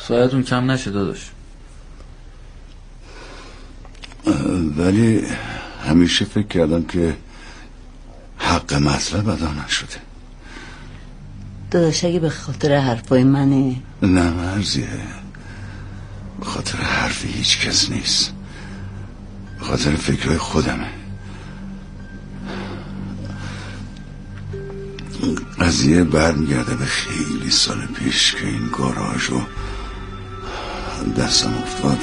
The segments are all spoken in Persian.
ساعتون کم نشه داداش. ولی همیشه فکر کردم که حق مطلب ادا نشده. داداش اگه به خاطر حرفای منه؟ نه مرزیه، به خاطر حرف هیچ کس نیست، به خاطر فکرهای خودمه. قضیه برمیگرده به خیلی سال پیش که این گاراژ رو دستم افتاد.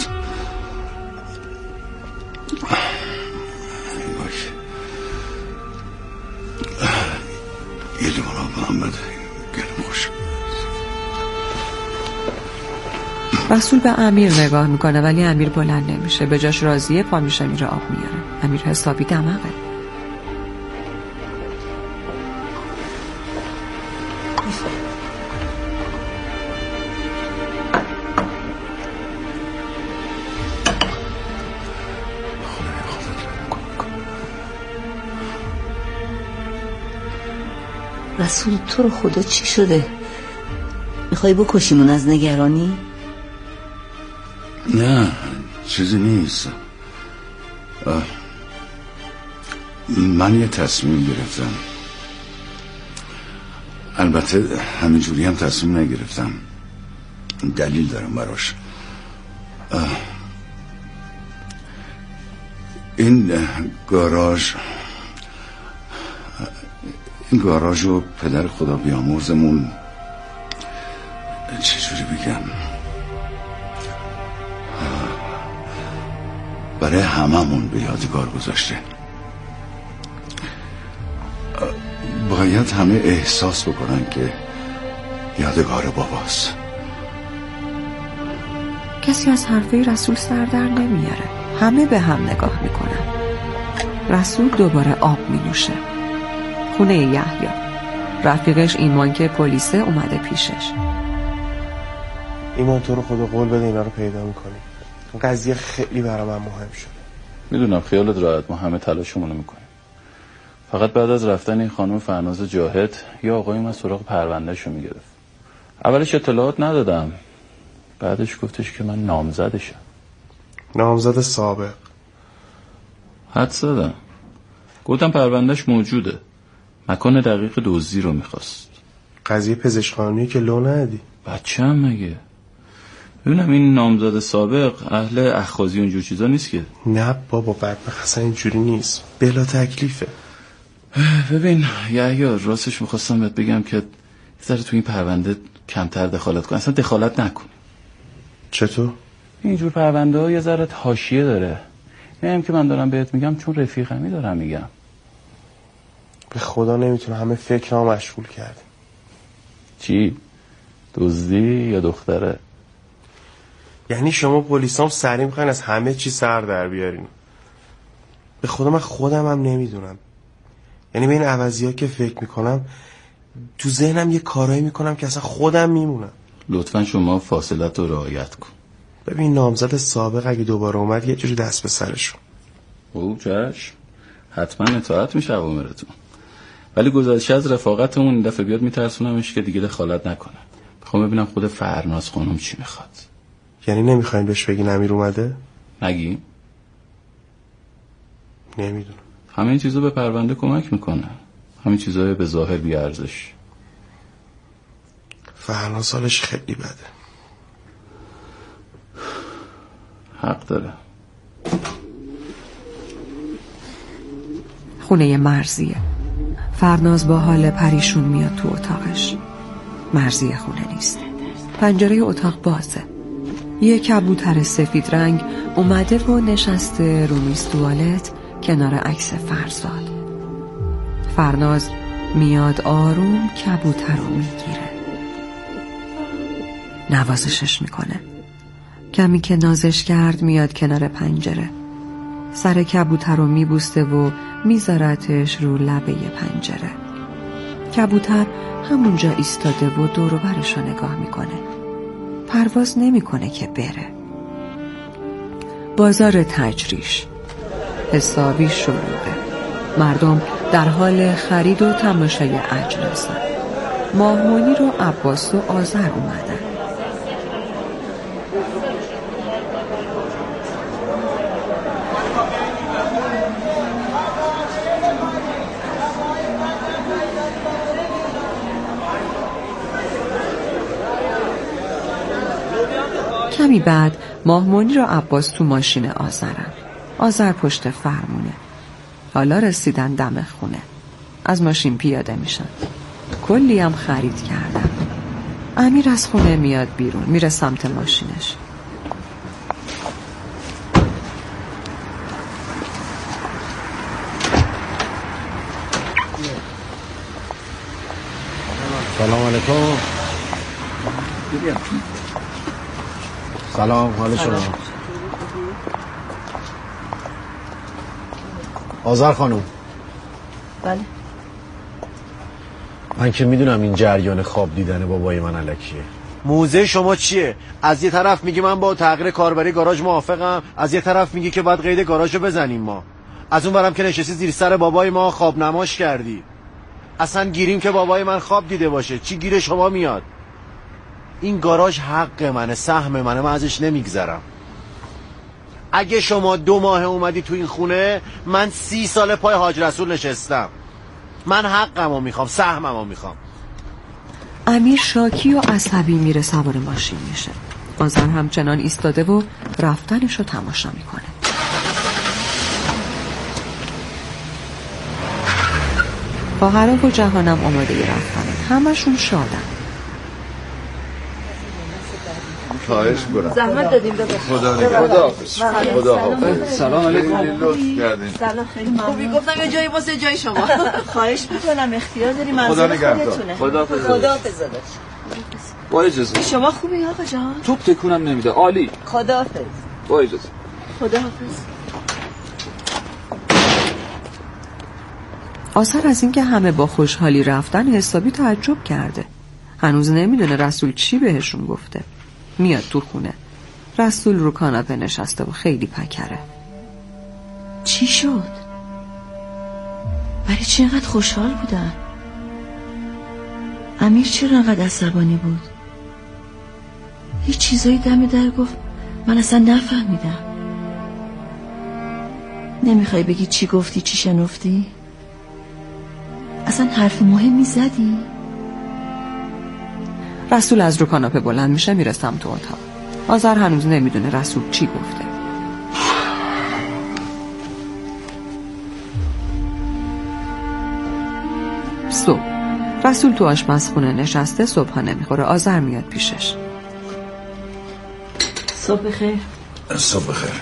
یه لیوان آب هم بده، گرم خوش. رسول به امیر نگاه میکنه ولی امیر بلند نمیشه، به جاش راضیه، پا میشه میره آب میاره. امیر حسابی دماغه. رسول تو رو خدا چی شده؟ میخوای بکشیمون از نگرانی؟ نه چیزی نیست. من یه تصمیم گرفتم. البته همینجوری هم تصمیم نگرفتم، دلیل دارم براش. این گاراژ و پدر خدا بیامرزمون، چجوری بگم، برای هممون به یادگار گذاشته. باید همه احساس بکنن که یادگار باباست. کسی از حرفه رسول سر در نمیاره، همه به هم نگاه میکنن. رسول دوباره آب مینوشه. خونه یحیی، رفیقش ایمان که پلیسه اومده پیشش. ایمان تو رو خدا قول بده اینا رو پیدا میکنی. قضیه خیلی برای من مهم شده. میدونم خیالت راحت، ما همه تلاشمونو میکنیم. فقط بعد از رفتن این خانم فرناز جاهد یا آقای من سراغ پروندهشو میگرفت. اولش اطلاعات ندادم، بعدش گفتش که من نامزدشم. نامزد سابق؟ حد زدم، گفتم پروندهش موجوده، مکان دقیق دزدی رو میخواست. قضیه پزشکخانه‌ای که لو ندی؟ بچه هم مگه؟ ببینم این نامزد سابق اهل اخاذی اونجور چیزا نیست که؟ نه بابا، بدبخت اصلا اینجوری نیست، بلا تکلیفه. ببین یحیی، راستش میخواستم بهت بگم که ذره تو این پرونده کمتر دخالت کن، اصلا دخالت نکن. چطور؟ اینجور پرونده ها یه ذره حاشیه داره. میگم که من دارم بهت میگم چون رفیقمی دارم میگم. به خدا نمیتونه، همه فکرام مشغول کردیم. چی؟ دزدی یا دختره؟ یعنی شما پلیسام سریع میخواین از همه چی سر در بیارین؟ به خدا من خودم هم نمیدونم. یعنی به این عوضی ها که فکر میکنم تو ذهنم یه کارایی میکنم که اصلا خودم میمونم. لطفا شما فاصلت رو رعایت کن. ببین نامزد سابق اگه دوباره اومد یه جوری دست به سرشون. او چشم، حتما اطاعت میشه اوامرتون، ولی گذشته از رفاقتمون این دفعه بیاد میترسونمش که دیگه دخالت نکنه. میخوام ببینم خود فرناز خانم چی میخواد. یعنی نمیخواین بهش بگین امیر اومده؟ نگیم؟ نمیدونم. همه این چیزا به پرونده کمک میکنه، همین چیزای به ظاهر بی ارزش. فرناز سالش خیلی بده. حق داره. خونه مرزیه. فرناز با حال پریشون میاد تو اتاقش. مرزیه خونه نیست. پنجره اتاق بازه. یه کبوتر سفید رنگ اومده و نشسته رو میز توالت کنار عکس فرزاد. فرناز میاد آروم کبوتر رو میگیره، نوازشش میکنه. کمی که نازش کرد میاد کنار پنجره، سر کبوتر رو میبوسته و میذارتش رو لبه پنجره. کبوتر همونجا ایستاده و دور و برش رو نگاه میکنه، پرواز نمیکنه که بره. بازار تجریش حسابی شلوغه. مردم در حال خرید و تماشای اجناسن. ماه منیر و عباس و آذر اومدن. کمی بعد ماهمنیر و عباس تو ماشین آذرن. آذر پشت فرمونه. حالا رسیدن دم خونه. از ماشین پیاده میشن. کلی هم خرید کردن. امیر از خونه میاد بیرون، میره سمت ماشینش. سلام علیکم. سلام، حال شما؟ آذر خانم. بله. من که میدونم این جریان خواب دیدن بابای من الکیه. موزه شما چیه؟ از یه طرف میگی من با تغییر کاربری گاراژ موافقم، از یه طرف میگی که باید قید گاراژو بزنیم ما. از اون برم که نشستی زیر سر بابای ما خواب نماش کردی. اصلا گیریم که بابای من خواب دیده باشه، چی گیر شما میاد؟ این گاراژ حق منه، سهم منه، من ازش نمیگذرم. اگه شما 2 ماه اومدی تو این خونه، من 30 سال پای حاج رسول نشستم. من حقمو میخوام، سهممو میخوام. امیر شاکی و عصبی میره سوار ماشین میشه. آذر همچنان ایستاده و رفتنشو تماشا میکنه. خواهرا و جهانم آماده رفتنه. همشون شادن. خواهش کنم. زحمت دادیم داداش. خدا. سلام علیکم. لطف کردین. سلام، خیلی ممنون. خوبی گفتم یه جایی واسه جای شما. خواهش میکنم، اختیار داری، منظور خودتونه. خداحافظ داداش. با اجازه. شما خوبی آقا جان؟ توپ تکونم نمیده. عالی. خداحافظ. با اجازه. خداحافظ. آذر از اینکه همه با خوشحالی رفتن حسابی تعجب کرده. هنوز نمیدونه رسول چی بهشون گفته. میاد تو خونه. رسول رو کاناپه نشسته و خیلی پکره. چی شد؟ برای چی اینقدر خوشحال بودن؟ امیر چرا اینقدر عصبانی بود؟ هیچ چیزایی دم در گفت من اصلا نفهمیدم. نمیخوای بگی چی گفتی، چی شنفتی؟ اصلا حرف مهمی زدی؟ رسول از رو کاناپه بلند میشه، میره سمت اتاق. آذر هنوز نمیدونه رسول چی گفته. صبح رسول تو آشپزخونه نشسته، صبحانه میخوره. آذر میاد پیشش. صبح بخیر. صبح بخیر.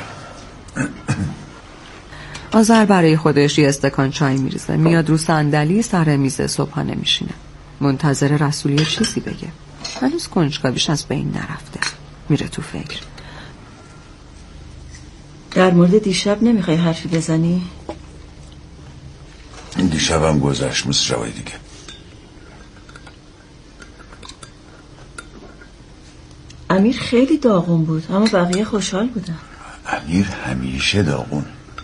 آذر برای خودش یه استکان چای میریزه. میاد رو صندلی سر میز صبحانه میشینه. منتظر رسول یه چیزی بگه. هنوز کنجکاویش از بین نرفته. میره تو فکر. در مورد دیشب نمیخوای حرفی بزنی؟ این دیشبم گذشت مثل شبای دیگه. امیر خیلی داغون بود اما بقیه خوشحال بودن. امیر همیشه داغون.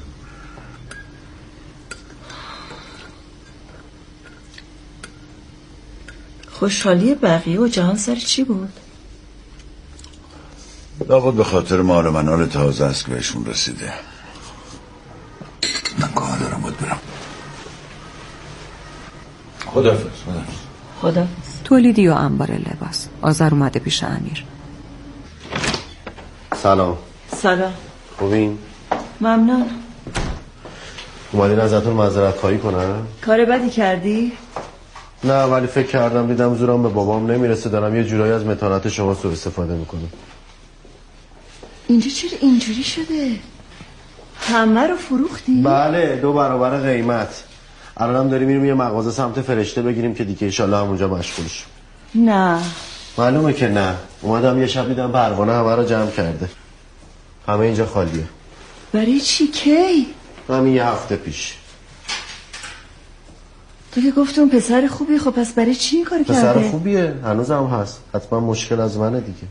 خوشحالی بقیه و جهان سر چی بود؟ لابد به خاطر مال و منال تازه است که بهشون رسیده. من کار دارم، باید برم. خداحافظ. خداحافظ. تولیدی و انبار لباس. آذر اومده پیش امیر. سلام. سلام. خوبین؟ ممنون. اومدین ازتون معذرت خواهی کنم؟ کار بدی کردی؟ نه، ولی فکر کردم دیدم زورم به بابام نمیرسه، دارم یه جورایی از متانت شما سوء استفاده میکنم. اینجا چرا اینجوری شده؟ همه رو فروختی؟ بله، 2 برابر قیمت. الانم داریم میریم یه مغازه سمت فرشته بگیریم که دیگه انشالله همونجا مشغول شیم. نه معلومه که نه. اومدم یه شب دیدم پروانه همه رو جمع کرده. همه اینجا خالیه. برای چی؟ کی؟ همین یه هفته پیش. تو که گفتی اون پسر خوبی، خب پس برای چی این کار کرده؟ پسر خوبیه، هنوز هم هست. حتما مشکل از منه دیگه.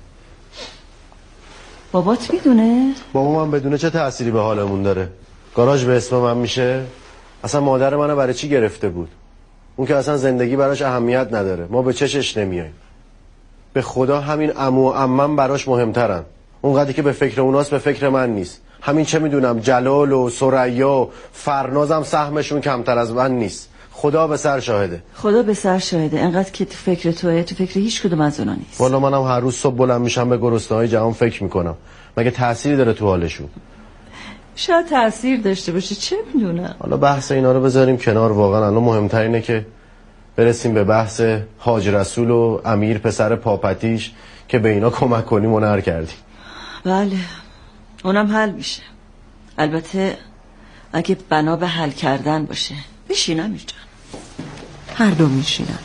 بابات میدونه؟ بابا من بدونه چه تأثیری به حالمون داره؟ گاراژ به اسم من میشه؟ اصلا مادر منو برای چی گرفته بود؟ اون که اصلا زندگی براش اهمیت نداره. ما به چشش نمیاییم. به خدا همین عمو و عمم براش مهمترن. اونقدری که به فکر اوناست به فکر من نیست. همین چه میدونم جلال و ثریا و فرنازم سهمشون کمتر از من نیست. خدا به سر شاهده. خدا به سر شاهده. انقدر که تو فکر توه، تو فکر هیچ کدوم از اونا نیست. والا منم هر روز صبح بلند میشم به گرسنه‌های جهان فکر میکنم. مگه تأثیری داره تو حالشون؟ شاید تأثیر داشته باشه، چه میدونم. حالا بحث اینا رو بذاریم کنار. واقعا الان مهمتر اینه که برسیم به بحث حاج رسول و امیر پسر پاپتیش که به اینا کمک کنیم و نر کردیم. بله اونم حل میشه. البته اگه بنا به حل کردن باشه. بشین امیر جان. هر دو میشینن.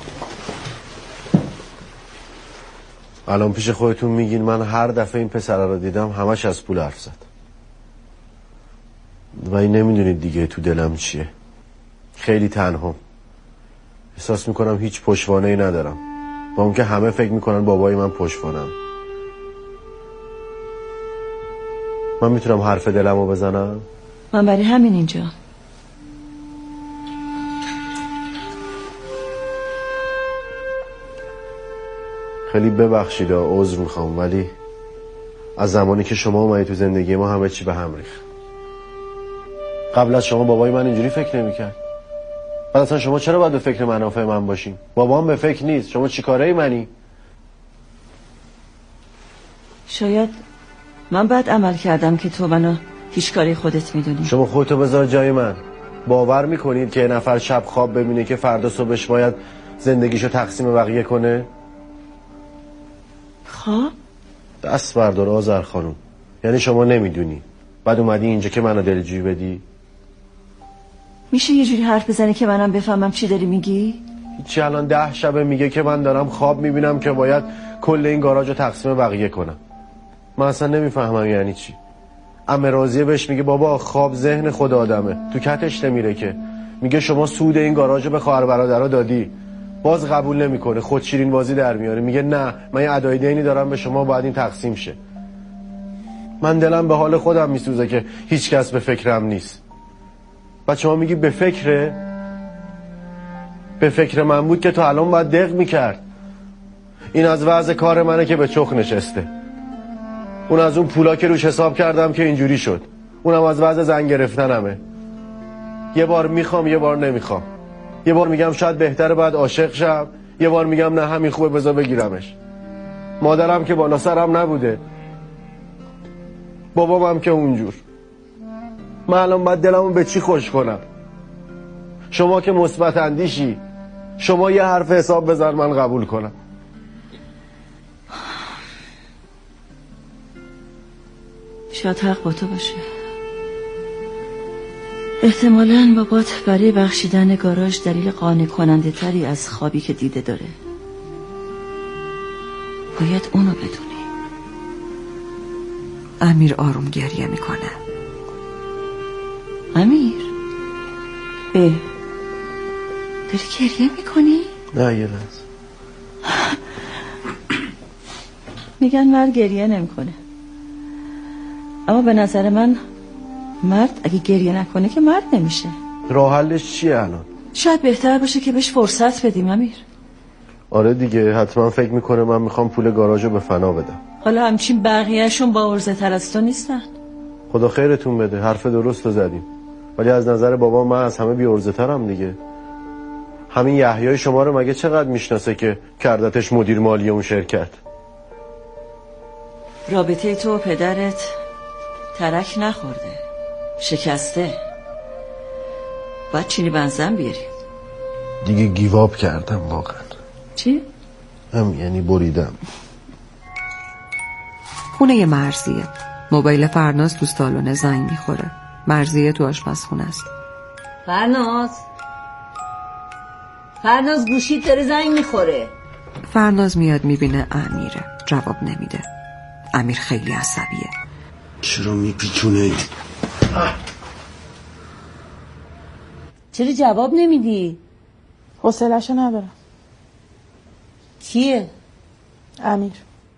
الان پیش خودتون میگین من هر دفعه این پسر رو دیدم همش از پول حرف زد و این نمیدونید دیگه تو دلم چیه. خیلی تنهام. احساس میکنم هیچ پشتوانه‌ای ندارم با اون که همه فکر میکنن بابای من پشتوانم. من میتونم حرف دلمو بزنم؟ من برای همین اینجا. خیلی ببخشید عذر میخوام ولی از زمانی که شما اومدی تو زندگی ما همه چی به هم ریخت. قبل از شما بابای من اینجوری فکر نمیکرد. بعد اصلا شما چرا باید به فکر منافع من باشین؟ بابام به فکر نیست. شما چی کاره ای منی؟ شاید من بد عمل کردم که تو منو هیچ کاری خودت میدونی. شما خودتو بذار جای من. باور میکنید که یه نفر شب خواب ببینه که فردا صبحش باید زندگیشو تقسیم بقیه کنه؟ خواب؟ دست بردار آذر خانم. یعنی شما نمیدونی بعد اومدی اینجا که منو دلجویی بدی؟ میشه یه جوری حرف بزنی که منم بفهمم چی داری میگی؟ هیچی. الان 10 شبه میگه که من دارم خواب میبینم که باید کل این گاراژو تقسیم بقیه کنم. من اصلا نمیفهمم یعنی چی. عمه راضیه بهش میگه بابا خواب ذهن خود آدمه، تو کتش نمیره که. میگه شما سود این گاراژو به خواهر برادرها دادی. باز قبول نمیکنه، خود شیرین بازی در میاره. میگه نه من یه ادای دینی دارم به شما، باید این تقسیم شه. من دلم به حال خودم میسوزه که هیچ کس به فکرم نیست. بعد شما میگی به فکره؟ به فکر من بود که تو الان باید دق میکرد. این از وضع کار منه که به چخ نشسته. اون از اون پولا که روش حساب کردم که اینجوری شد. اونم از وضع زن گرفتنمه. یه بار میخوام یه بار نمیخوام. یه بار میگم شاید بهتره بعد عاشق شم، یه بار میگم نه همین خوبه بذار بگیرمش. مادرم که بالا سرم نبوده، بابام هم که اونجور. من الان باید دلمو به چی خوش کنم؟ شما که مثبت اندیشی، شما یه حرف حساب بزن من قبول کنم. شاید حق با تو باشه. احتمالاً بابات برای بخشیدن گاراژ دلیل قانع کننده تری از خوابی که دیده داره. باید اونو بدونی. امیر آروم گریه میکنه. امیر داری گریه میکنی؟ نه یه لحظه. میگن مرد گریه نمیکنه، اما به نظر من مرد اگه گریه نکنه که مرد نمیشه. راه حلش چیه الان؟ شاید بهتر باشه که بهش فرصت بدیم امیر. آره دیگه، حتما فکر میکنه من میخوام پول گاراژو به فنا بدم. حالا همچین بقیهشون با عرضه تر از تو نیستن. خدا خیرتون بده، حرف درست رو زدیم. ولی از نظر بابا من از همه بی عرضه ترم دیگه. همین یحیای شما رو مگه چقدر میشناسه که کردتش مدیر مالی اون شرکت؟ رابطه تو و پدرت ترک نخورده، شکسته. باید چینی بنزن بیاریم. دیگه گیواب کردم واقعا. چی؟ یعنی بریدم. خونه مرضیه. موبایل فرناز تو سالن زنگ میخوره. مرضیه تو آشپزخونه است. فرناز گوشیت داره زنگ میخوره. فرناز میاد میبینه امیره. جواب نمیده. امیر خیلی عصبیه. چرا میپیچونه؟ چرا جواب نمیدی؟ حوصله‌شو ندارم. کیه؟ امیر.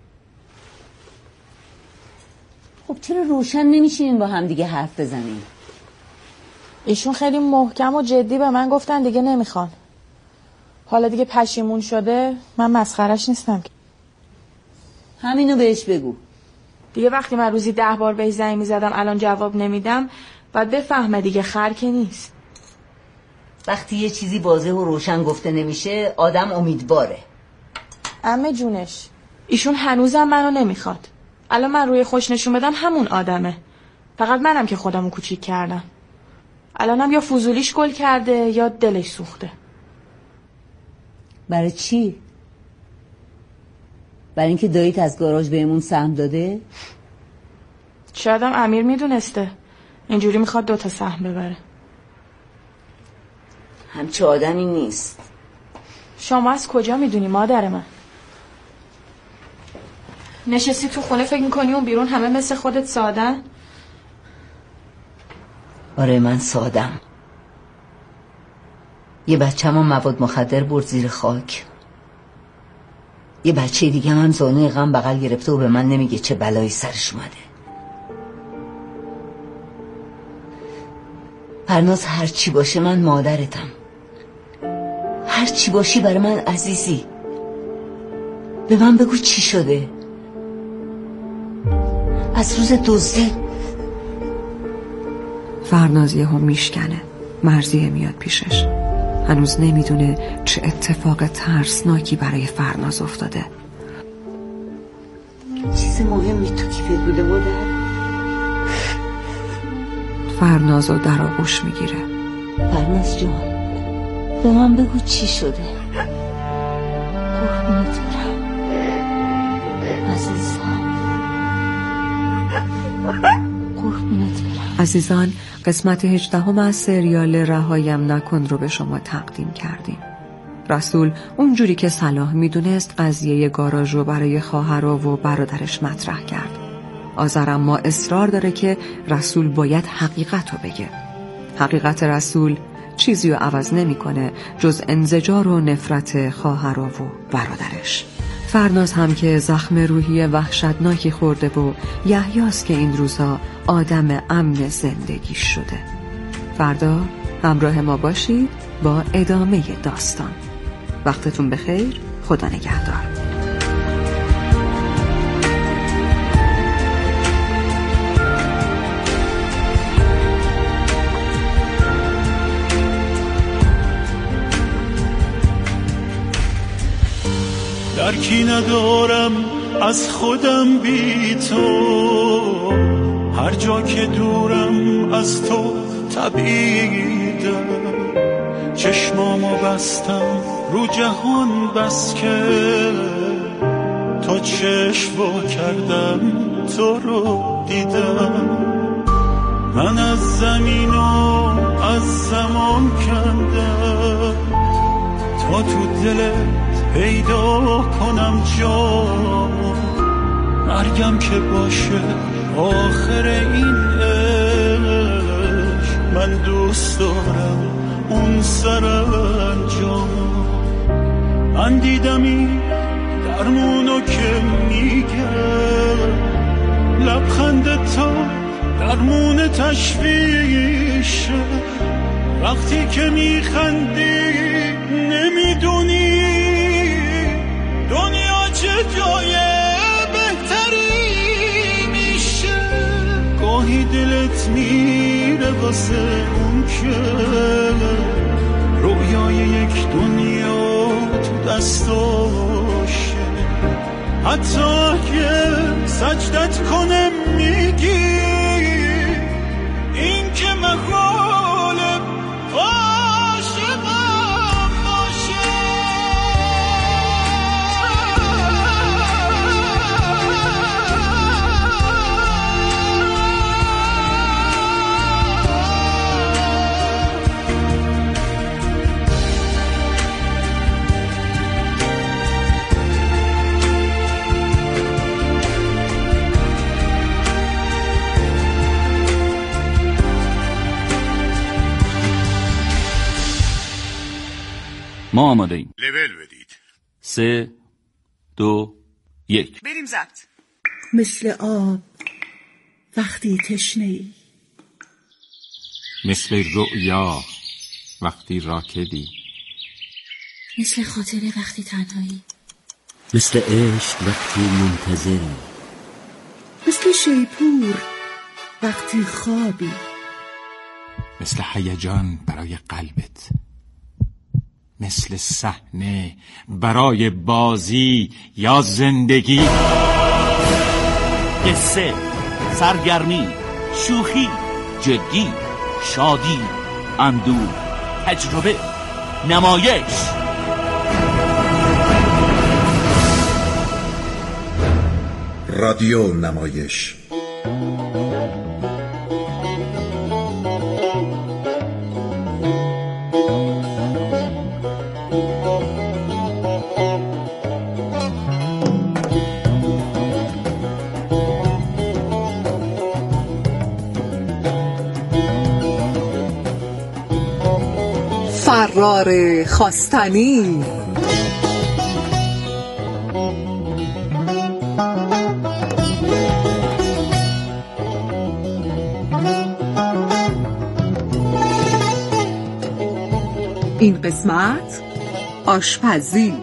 خب چرا روشن نمیشین با هم دیگه حرف بزنین؟ ایشون خیلی محکم و جدی به من گفتن دیگه نمیخوان. حالا دیگه پشیمون شده، من مسخرش نیستم. همینو بهش بگو. دیگه وقتی من روزی 10 بار بهش زنگ میزدم الان جواب نمیدم، بعد بفهمه دیگه خر که نیست. وقتی یه چیزی واضح و روشن گفته نمیشه آدم امیدواره. عمه جونش، ایشون هنوزم منو نمیخواد. الان من روی خوش نشون بدم همون آدمه. فقط منم که خودمو کوچیک کردم. الانم یا فضولیش گل کرده یا دلش سوخته. برای چی؟ برای اینکه داییت از گاراژ بهمون سهم داده؟ شایدم امیر میدونسته اینجوری میخواد 2 سهم ببره. همچه آدمی نیست. شما از کجا میدونی مادر من؟ نشستی تو خونه فکر میکنی اون بیرون همه مثل خودت سادن؟ آره من سادم. یه بچه ما مواد مخدر برد زیر خاک. یه بچه دیگه من زانوی غم بغل گرفته و به من نمیگه چه بلایی سرش اومده. فرناز هر چی باشه من مادرتم. هر چی باشی برای من عزیزی. به من بگو چی شده؟ از روز دزدی. فرناز یهو میشکنه. مرضیه میاد پیشش. هنوز نمیدونه چه اتفاق ترسناکی برای فرناز افتاده. چیز مهمی تو کیفت بوده مادر؟ فرناز رو در آغوش میگیره. فرناز جان به من بگو چی شده؟ قربونت برم عزیزم. قربونت برم. عزیزان، قسمت 18 از سریال رهایم نکن رو به شما تقدیم کردیم. رسول اونجوری که صلاح میدونست قضیه گاراژ رو برای خواهرها و برادرش مطرح کرد. آذر اما اصرار داره که رسول باید حقیقت رو بگه. حقیقت رسول چیزی رو عوض نمی‌کنه جز انزجار و نفرت خواهرها و برادرش. فرناز هم که زخم روحی وحشتناکی خورده و یحیاست که این روزا آدم امن زندگی شده. فردا همراه ما باشید با ادامه داستان. وقتتون بخیر. خدا نگهدار. درکی ندارم از خودم بی تو، هر جا که دورم از تو تبعیدم. چشمامو بستم رو جهان بس که تا چشم وا کردم تو رو دیدم. من از زمین و از زمان کندم تا تو دلت پیدا کنم جا. مرگم که باشه آخر این عشق، من دوست دارم اون سرانجام. من دیدم این درمونو که میگه، لبخند تا درمون تشویشه. وقتی که میخندی نمیدونی دنیا چه جای بهتری میشه. گاهی دلت میره واسه اون که رویای یک دنیا تو دستاشه. حتی که سجدت کنه میگی این که مخالب عاشقم باشه. ما آماده ایم. لول بدید. 3 2 1 بریم ضبط. مثل آب وقتی تشنه‌ای، مثل رؤیا وقتی راکدی، مثل خاطره وقتی تنهایی، مثل عشق وقتی منتظری، مثل شیپور وقتی خوابی، مثل هیجان برای قلبت مثل صحنه برای بازی یا زندگی. قصه، سرگرمی، شوخی، جدی، شادی، اندوه، تجربه، نمایش. رادیو نمایش. فرار خواستنی. این قسمت آشپزی.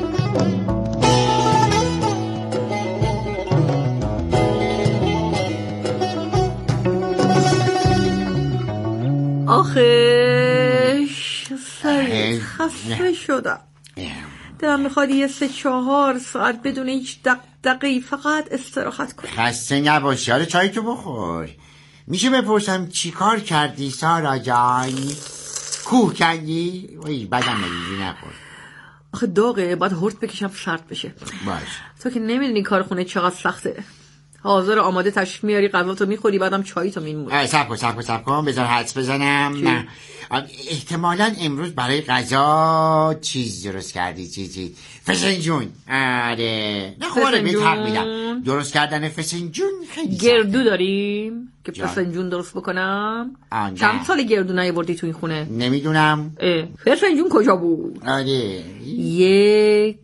آخش سعید خسته شدم. دلم میخواد یه 3-4 ساعت بدون هیچ دقیقی فقط استراحت کنم. خسته نباشی. حالا چای تو بخور. میشه بپرسم چی کار کردی سارا جان؟ کوه کندی؟ وای بدم نمیدی نخور. آخه داغه باید هرت بکشم سرد بشه. باش. تو که نمیدونی کار خونه چقدر سخته. حاضر آماده تشریف میاری غذا تو میخوری بعدم چایی تو میمونی. صبر کن بذار حدس بزنم. نه احتمالاً امروز برای غذا چیز درست کردی. چیزی فسنجون. آره نه خوره بهت حق میدم. درست کردن فسنجون خیلی گردو داریم که فسنجون درست بکنم. چند سال گردو نیاوردی تو این خونه؟ نمیدونم. فسنجون کجا بود؟ آره یک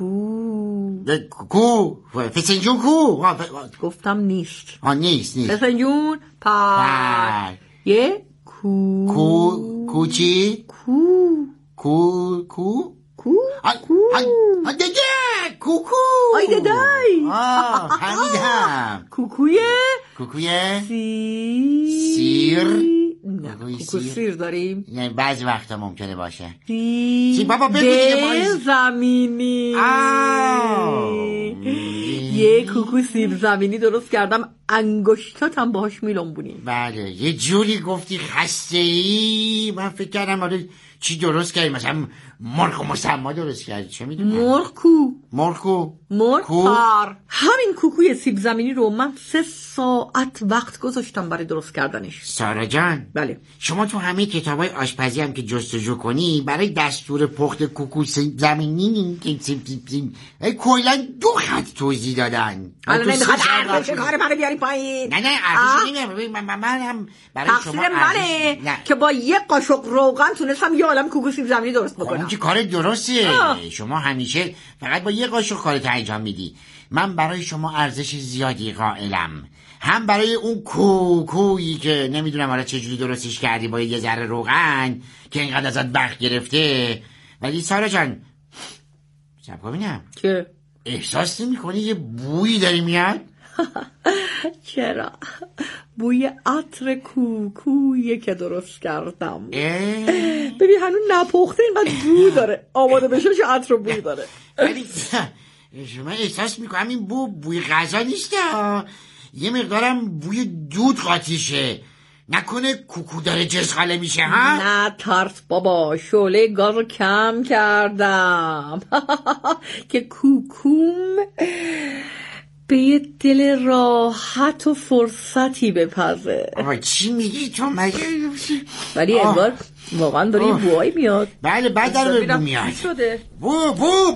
کو فسنجون کو گفتم نیست. نیست فسنجون یه کو چی؟ کو دیگه کوکو. آی دادای فهمیدم. کوکوی سیر. نه کوکو سیر داریم. یعنی بعضی وقتا ممکنه باشه. چی بابا بگو دیگه. زمینی. یه کوکو سیب زمینی درست کردم انگشتاتم باهاش میلنبونی. بله یه جوری گفتی خسته ای من فکر کردم آره چی درست کردی مثلا مرغ و مسما درست کردی. چه میدونم مرغ پار. همین کوکوی سیب زمینی رو من 3 ساعت وقت گذاشتم برای درست کردنش. سارا جان بله شما تو همه کتابای آشپزی هم که جستجو کنی برای دستور پخت کوکو سیب زمینی کلا 2 خط توضیح دادن. الان نمیخواد ارزش کار منو بیاری پایین. نه ارزش نمیارم. من هم برای شما منه که با 1 قاشق روغن تونستم یه عالم کوکو سیب زمینی درست بکنم. اون که کار درسته. شما همیشه فقط با 1 قاشق کارت انجام میدی. من برای شما ارزش زیادی قائلم. هم برای اون کوکویی که نمیدونم حالا چجوری درستش کردی با 1 ذره روغن که اینقدر ازت وقت گرفته. ولی سارا جان سب ببینم که احساس نمی‌کنی یه بویی داری میاد؟ چرا؟ بوی عطر کوکویی که درست کردم. ببین هنوز نپخته اینقدر بو داره. آماده بشه چه عطر و بوی داره. ولی شما احساس میکنم این بوی غذا نیست. یه مقدارم بوی دود قاطیشه. نکنه کوکو داره جزغاله میشه ها؟ نه ترس بابا شعله گاز رو کم کردم که کوکوم به یه دل راحت و فرصتی بپزه. چی میگی تو مگه؟ ولی انگار واقعا داره یه بوهایی میاد. بله بعد داره بو میاد. بو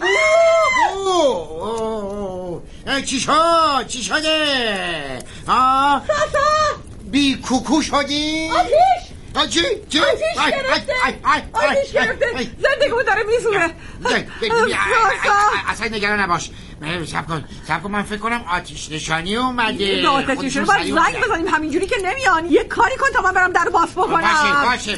چی شده؟ بی کوکو شدی؟ آتیش گرفته زندگیمون داره میسونه. اصلا نگران نباش. سب کن من فکر کنم آتش نشانی اومده. آتش نشانی باید زنگ بزنیم، همینجوری که نمیان. یه کاری کن تا من برم در باز بکنم. باشه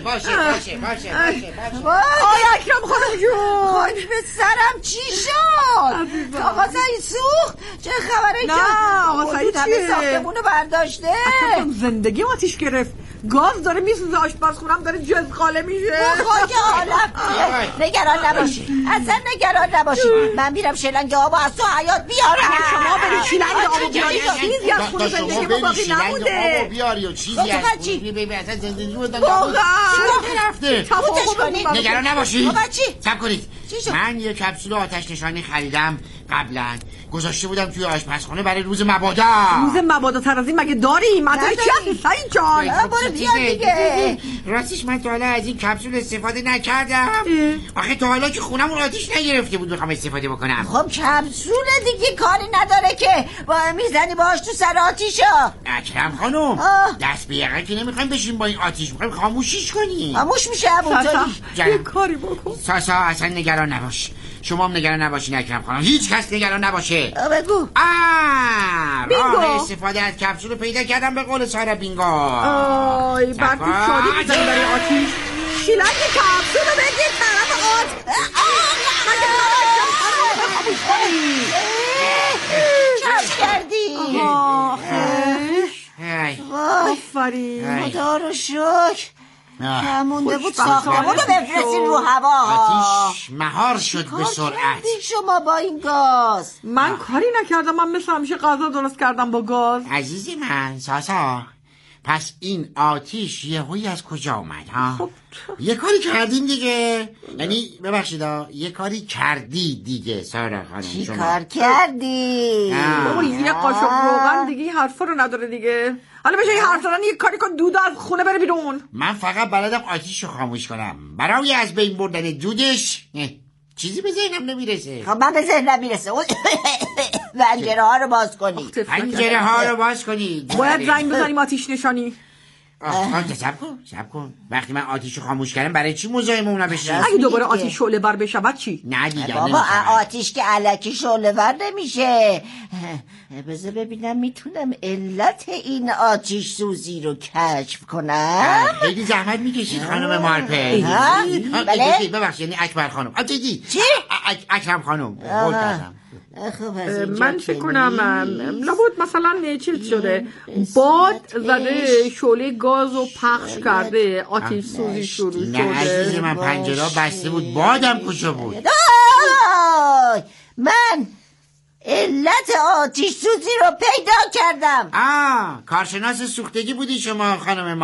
آی اکرم خانم جون، خاک به سرم چی شد؟ آقا سعید سوخت؟ چه خبره؟ نه آقا سعید چیه؟ ساختمونو برداشته. اصلا زندگی آتیش گرفت. گاز داره میسوزه، آشپزخونم داره جزقاله میشه. خاک عالم. نگران نباشی، اصلا نگران نباشی. من میرم شلنگ آبو از تو حیاط بیارم. شما برید شلنگ آبو بیاری، چیزی از خونه زندگی ما باقی نمونده. آبو بیاری و چیزی از خونه اصلا زندگی رو رفته. نگران نباشی. صبر کنید، من یه کپسول آتش نشانی خریدم قبلا، گذاشته بودم توی آشپزخونه برای روز مبادا. روز مبادا تر از این مگه داریم؟ مداری چی هستی سعید جان؟ برو بیار دیگه. راستش من تا حالا از این کپسول استفاده نکردم. آخه تا حالا که خونمون آتیش نگرفته بود بخوام استفاده بکنم. خب کپسول دیگه کاری نداره که میزنی باهاش تو سر آتیشا. اکرم خانم دست به یقه که نمیخوایم بشیم با این آتیش، میخوایم خاموشیش کنیم. خاموش میشه همونطوری. یه کاری بکن ساسا، اصلا نگران نباش. شما هم نگران نباشین اکرم خانم، هیچ کس نگران نباشه. بگو. راه استفاده از کپسول رو پیدا کردم به قول سارا بینگو. آی برتی شادی میزنی برای آتیش. شیلنگ کپسول رو بگیر طرف آتیش. چش کردی؟ آفرین، خدا رو شکر. مونده بود ساختمون رو بفرستین رو هوا. آتیش مهار شد به سرعت. شما با این گاز؟ من کاری نکردم، من مثل همیشه غذا درست کردم با گاز. عزیزی من ساسا، پس این آتیش یهویی از کجا اومد ها؟ خب یه کاری کردیم دیگه. یعنی ببخشید یه کاری کردی دیگه سارا خانم. چی کار کردی؟ بابا یه قاشق روغن دیگه این حرفا رو نداره دیگه. حالا بشه این حرف دارن یه کاری کن دود از خونه بره بیرون. من فقط بلدم آتیش رو خاموش کنم. برای از بین بردن دودش چیزی به ذهنم نمیرسه. خب من به ذهنم میرسه. پنجره ها رو باز کنی. پنجره ها رو باز کنی. باید زنگ بزنیم آتیش نشانی. سب کن وقتی من آتیش رو خاموش کردم برای چی مزاحم اونا بشه؟ اگه دوباره آتیش شعله ور بشه بعد چی؟ نه دیگه بابا آتیش که الکی شعله ور نمیشه. بذار ببینم میتونم علت این آتیش سوزی رو کشف کنم. خیلی زحمت میکشید خانم مارپی. بله ببخشید یعنی اکبر خانم. چی؟ اکرم خانم. من فکر کنم لابد مثلا چیز شده، باد زده شعله گازو پخش کرده، آتیش سوزی شروع شده. نه عزیز من پنجره بسته بود، بادم کجا بود؟ من علت آتیش سوزی رو پیدا کردم. کارشناس سوختگی بودی شما خانم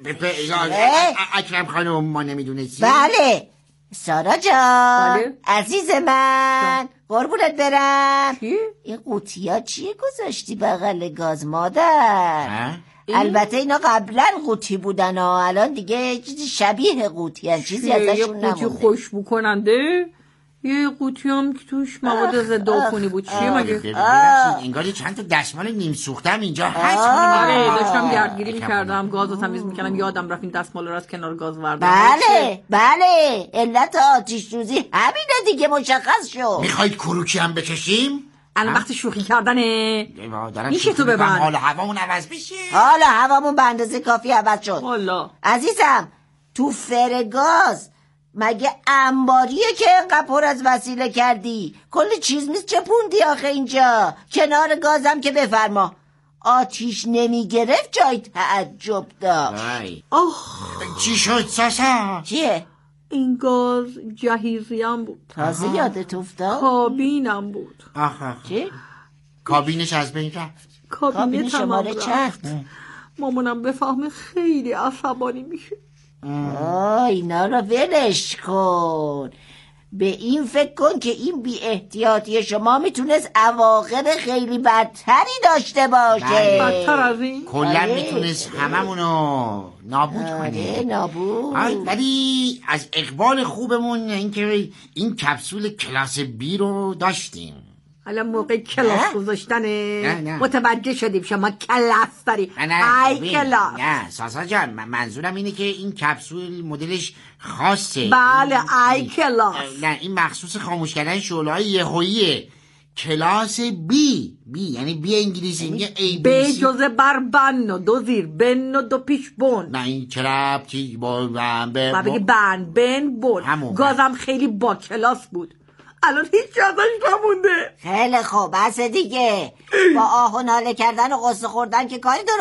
اکرم خانم، ما نمیدونستی؟ بله سارا جان. بله؟ عزیز من قربونت برم. این قوطیا چیه گذاشتی بغل گاز مادر؟ البته اینا قبلا قوطی بودن و الان دیگه چیزی شبیه قوطی هست، چیزی ازشون نمونده. یه قوطی خوشبو کننده، یه قوطی هم که توش مواد ضد عفونی بود. چیه مگه؟ انگار چند تا دستمال نیم سوختم اینجا هست. آره داشتم گردگیری میکردم، گاز رو تمیز میکردم، یادم رفت این دستمال رو از کنار گاز وردم. بله علت آتیش سوزی همینه دیگه، مشخص شد. میخواید کروکی هم بکشیم؟ الان وقت شوخی کردنه. میشه تو ببند حال هوامون عوض بشه. حال هوامون به اندازه کافی عوض شد. والا عزیزم تو فرگاز مگه انباریه که انقدر پر از وسیله کردی؟ کلی چیز میز چپوندی آخه اینجا. کنار گازم که بفرما آتیش نمی گرفت جای تعجب داشت. چی شد ساسا؟ چیه؟ این گاز جهیزیم بود. تازه یادت افتاد؟ کابینم بود. چی؟ کابینش از بین رفت. کابین شماره چند؟ مامانم بفهمه خیلی عصبانی میشه. اینا رو ولش کن. به این فکر کن که این بی احتیاطی شما میتونست عواقب خیلی بدتری داشته باشه. بدتر از این؟ کلا میتونست هممونو نابود کنه. نابود. ولی از اقبال خوبمون اینکه این کپسول کلاس بی رو داشتیم. حالا موقع کلاس گذاشتنه متوجه شدیم شما کلاس داری. ای کلاس. نه ساسا جان منظورم اینه که این کپسول مدلش خاصه. بله ای کلاس. نه این مخصوص خاموش کردن شعله‌های یهوییه. کلاس بی یعنی بی انگلیسی میگه ای به بی سی. جزه بر بن و دو زیر بن و دو پیش بن. نه این چه ربطی با و بگی بن بن بن همون گازم خیلی با کلاس بود. الان هیچ ازش نمونده. خیلی خوب بس دیگه. با آه و ناله کردن و قصه خوردن که کاری